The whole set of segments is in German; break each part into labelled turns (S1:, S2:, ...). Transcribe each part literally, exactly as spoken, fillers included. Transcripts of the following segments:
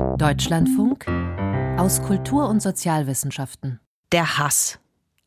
S1: Deutschlandfunk aus Kultur- und Sozialwissenschaften.
S2: Der Hass.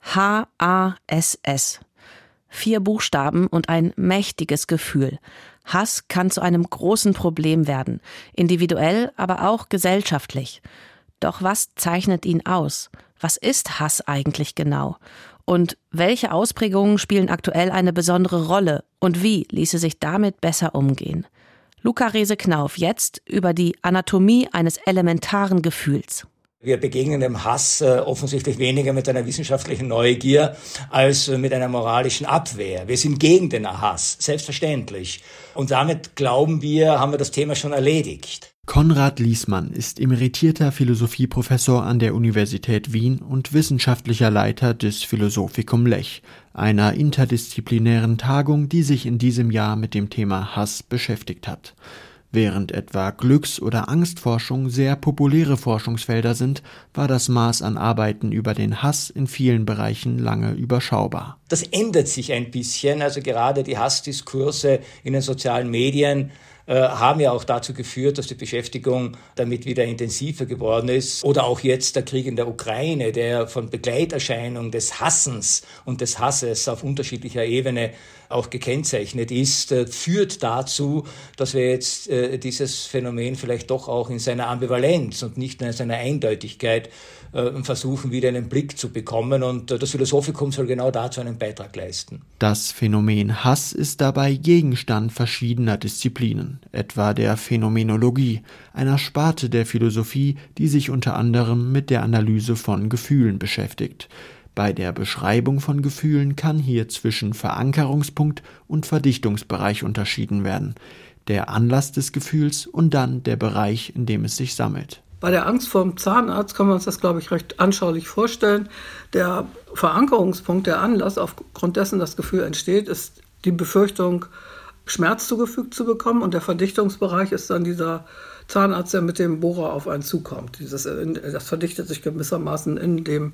S2: H A S S. Vier Buchstaben und ein mächtiges Gefühl. Hass kann zu einem großen Problem werden, individuell, aber auch gesellschaftlich. Doch was zeichnet ihn aus? Was ist Hass eigentlich genau? Und welche Ausprägungen spielen aktuell eine besondere Rolle? Und wie ließe sich damit besser umgehen? Luca Rehse-Knauf jetzt über die Anatomie eines elementaren Gefühls.
S3: Wir begegnen dem Hass äh, offensichtlich weniger mit einer wissenschaftlichen Neugier als äh, mit einer moralischen Abwehr. Wir sind gegen den Hass, selbstverständlich. Und damit glauben wir, haben wir das Thema schon erledigt.
S4: Konrad Liesmann ist emeritierter Philosophieprofessor an der Universität Wien und wissenschaftlicher Leiter des Philosophikum Lech, einer interdisziplinären Tagung, die sich in diesem Jahr mit dem Thema Hass beschäftigt hat. Während etwa Glücks- oder Angstforschung sehr populäre Forschungsfelder sind, war das Maß an Arbeiten über den Hass in vielen Bereichen lange überschaubar.
S3: Das ändert sich ein bisschen, also gerade die Hassdiskurse in den sozialen Medien äh, haben ja auch dazu geführt, dass die Beschäftigung damit wieder intensiver geworden ist. Oder auch jetzt der Krieg in der Ukraine, der von Begleiterscheinung des Hassens und des Hasses auf unterschiedlicher Ebene auch gekennzeichnet ist, äh, führt dazu, dass wir jetzt äh, dieses Phänomen vielleicht doch auch in seiner Ambivalenz und nicht nur in seiner Eindeutigkeit äh, versuchen, wieder einen Blick zu bekommen. Und äh, das Philosophikum soll genau dazu einen Beitrag leisten.
S4: Das Phänomen Hass ist dabei Gegenstand verschiedener Disziplinen, etwa der Phänomenologie, einer Sparte der Philosophie, die sich unter anderem mit der Analyse von Gefühlen beschäftigt. Bei der Beschreibung von Gefühlen kann hier zwischen Verankerungspunkt und Verdichtungsbereich unterschieden werden. Der Anlass des Gefühls und dann der Bereich, in dem es sich sammelt.
S5: Bei der Angst vor dem Zahnarzt kann man uns das, glaube ich, recht anschaulich vorstellen. Der Verankerungspunkt, der Anlass, aufgrund dessen das Gefühl entsteht, ist die Befürchtung, Schmerz zugefügt zu bekommen. Und der Verdichtungsbereich ist dann dieser Zahnarzt, der mit dem Bohrer auf einen zukommt. Dieses, das verdichtet sich gewissermaßen in dem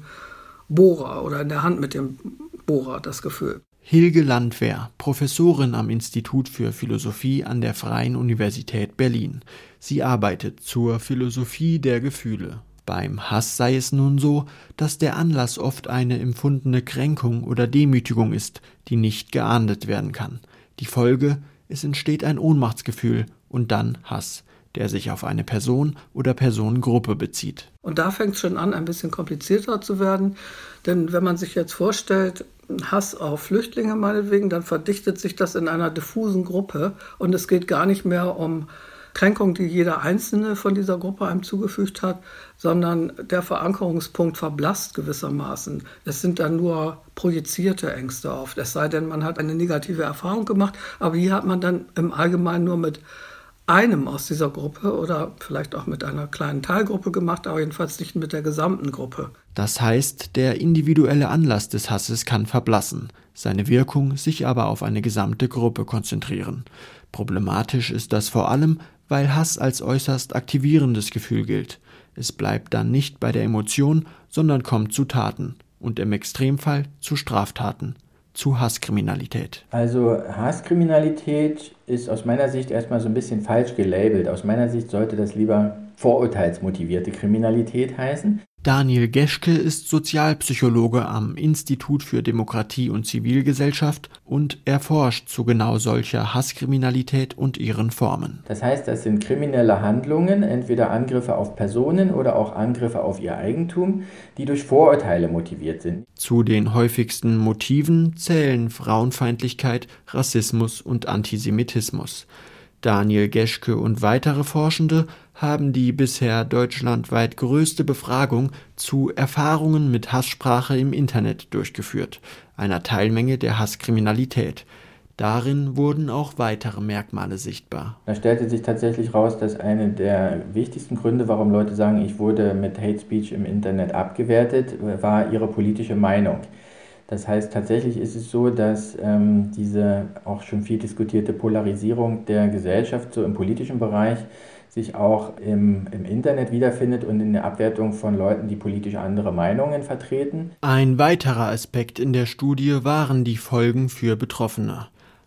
S5: Bohrer oder in der Hand mit dem Bohrer, das Gefühl.
S4: Hilge Landwehr, Professorin am Institut für Philosophie an der Freien Universität Berlin. Sie arbeitet zur Philosophie der Gefühle. Beim Hass sei es nun so, dass der Anlass oft eine empfundene Kränkung oder Demütigung ist, die nicht geahndet werden kann. Die Folge: es entsteht ein Ohnmachtsgefühl und dann Hass, der sich auf eine Person oder Personengruppe bezieht.
S5: Und da fängt es schon an, ein bisschen komplizierter zu werden. Denn wenn man sich jetzt vorstellt, Hass auf Flüchtlinge meinetwegen, dann verdichtet sich das in einer diffusen Gruppe. Und es geht gar nicht mehr um Kränkung, die jeder Einzelne von dieser Gruppe einem zugefügt hat, sondern der Verankerungspunkt verblasst gewissermaßen. Es sind dann nur projizierte Ängste oft. Es sei denn, man hat eine negative Erfahrung gemacht, aber hier hat man dann im Allgemeinen nur mit einem aus dieser Gruppe oder vielleicht auch mit einer kleinen Teilgruppe gemacht, aber jedenfalls nicht mit der gesamten Gruppe.
S4: Das heißt, der individuelle Anlass des Hasses kann verblassen, seine Wirkung sich aber auf eine gesamte Gruppe konzentrieren. Problematisch ist das vor allem, weil Hass als äußerst aktivierendes Gefühl gilt. Es bleibt dann nicht bei der Emotion, sondern kommt zu Taten und im Extremfall zu Straftaten. Zu Hasskriminalität.
S6: Also Hasskriminalität ist aus meiner Sicht erstmal so ein bisschen falsch gelabelt. Aus meiner Sicht sollte das lieber vorurteilsmotivierte Kriminalität heißen.
S4: Daniel Geschke ist Sozialpsychologe am Institut für Demokratie und Zivilgesellschaft und er forscht zu genau solcher Hasskriminalität und ihren Formen.
S6: Das heißt, das sind kriminelle Handlungen, entweder Angriffe auf Personen oder auch Angriffe auf ihr Eigentum, die durch Vorurteile motiviert sind.
S4: Zu den häufigsten Motiven zählen Frauenfeindlichkeit, Rassismus und Antisemitismus. Daniel Geschke und weitere Forschende haben die bisher deutschlandweit größte Befragung zu Erfahrungen mit Hasssprache im Internet durchgeführt, einer Teilmenge der Hasskriminalität. Darin wurden auch weitere Merkmale sichtbar.
S6: Da stellte sich tatsächlich raus, dass eine der wichtigsten Gründe, warum Leute sagen, ich wurde mit Hate Speech im Internet abgewertet, war ihre politische Meinung. Das heißt, tatsächlich ist es so, dass ähm, diese auch schon viel diskutierte Polarisierung der Gesellschaft so im politischen Bereich sich auch im, im Internet wiederfindet und in der Abwertung von Leuten, die politisch andere Meinungen vertreten.
S4: Ein weiterer Aspekt in der Studie waren die Folgen für Betroffene.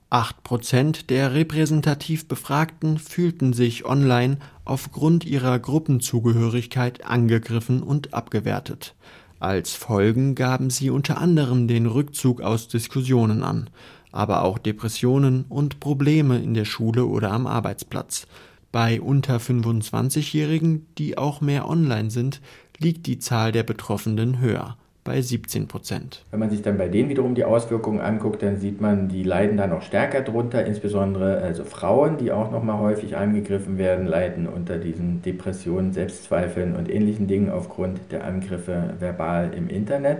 S4: Acht Prozent der repräsentativ Befragten fühlten sich online aufgrund ihrer Gruppenzugehörigkeit angegriffen und abgewertet. Als Folgen gaben sie unter anderem den Rückzug aus Diskussionen an, aber auch Depressionen und Probleme in der Schule oder am Arbeitsplatz. Bei unter fünfundzwanzigjährigen, die auch mehr online sind, liegt die Zahl der Betroffenen höher, bei siebzehn Prozent.
S6: Wenn man sich dann bei denen wiederum die Auswirkungen anguckt, dann sieht man, die leiden da noch stärker drunter, insbesondere also Frauen, die auch noch mal häufig angegriffen werden, leiden unter diesen Depressionen, Selbstzweifeln und ähnlichen Dingen aufgrund der Angriffe verbal im Internet.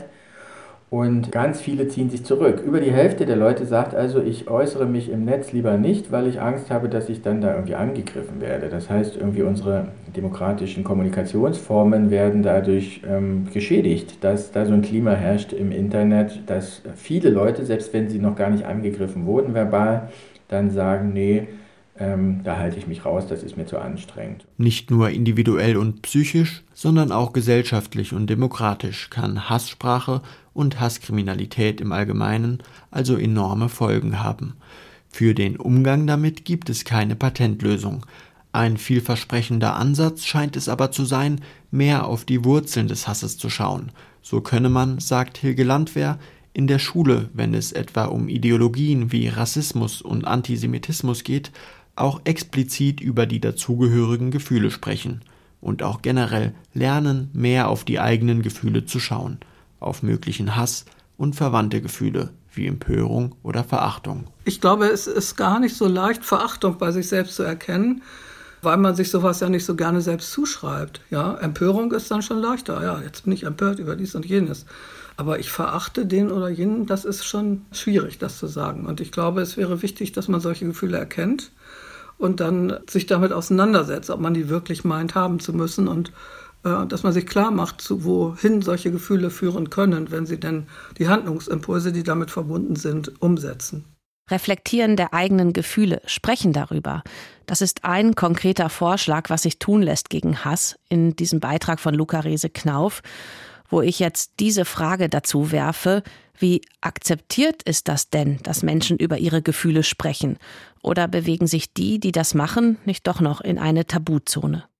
S6: Und ganz viele ziehen sich zurück. Über die Hälfte der Leute sagt also, ich äußere mich im Netz lieber nicht, weil ich Angst habe, dass ich dann da irgendwie angegriffen werde. Das heißt, irgendwie unsere demokratischen Kommunikationsformen werden dadurch ähm, geschädigt, dass da so ein Klima herrscht im Internet, dass viele Leute, selbst wenn sie noch gar nicht angegriffen wurden verbal, dann sagen, nee, Ähm, da halte ich mich raus, das ist mir zu anstrengend.
S4: Nicht nur individuell und psychisch, sondern auch gesellschaftlich und demokratisch kann Hasssprache und Hasskriminalität im Allgemeinen also enorme Folgen haben. Für den Umgang damit gibt es keine Patentlösung. Ein vielversprechender Ansatz scheint es aber zu sein, mehr auf die Wurzeln des Hasses zu schauen. So könne man, sagt Hilge Landwehr, in der Schule, wenn es etwa um Ideologien wie Rassismus und Antisemitismus geht, auch explizit über die dazugehörigen Gefühle sprechen und auch generell lernen, mehr auf die eigenen Gefühle zu schauen, auf möglichen Hass und verwandte Gefühle wie Empörung oder Verachtung.
S5: Ich glaube, es ist gar nicht so leicht, Verachtung bei sich selbst zu erkennen, weil man sich sowas ja nicht so gerne selbst zuschreibt. Ja, Empörung ist dann schon leichter. Ja, jetzt bin ich empört über dies und jenes. Aber ich verachte den oder jenen, das ist schon schwierig, das zu sagen. Und ich glaube, es wäre wichtig, dass man solche Gefühle erkennt und dann sich damit auseinandersetzt, ob man die wirklich meint haben zu müssen und äh, dass man sich klar macht, zu wohin solche Gefühle führen können, wenn sie denn die Handlungsimpulse, die damit verbunden sind, umsetzen.
S2: Reflektieren der eigenen Gefühle, sprechen darüber. Das ist ein konkreter Vorschlag, was sich tun lässt gegen Hass in diesem Beitrag von Luca Rehse-Knauf, wo ich jetzt diese Frage dazu werfe: Wie akzeptiert ist das denn, dass Menschen über ihre Gefühle sprechen? Oder bewegen sich die, die das machen, nicht doch noch in eine Tabuzone?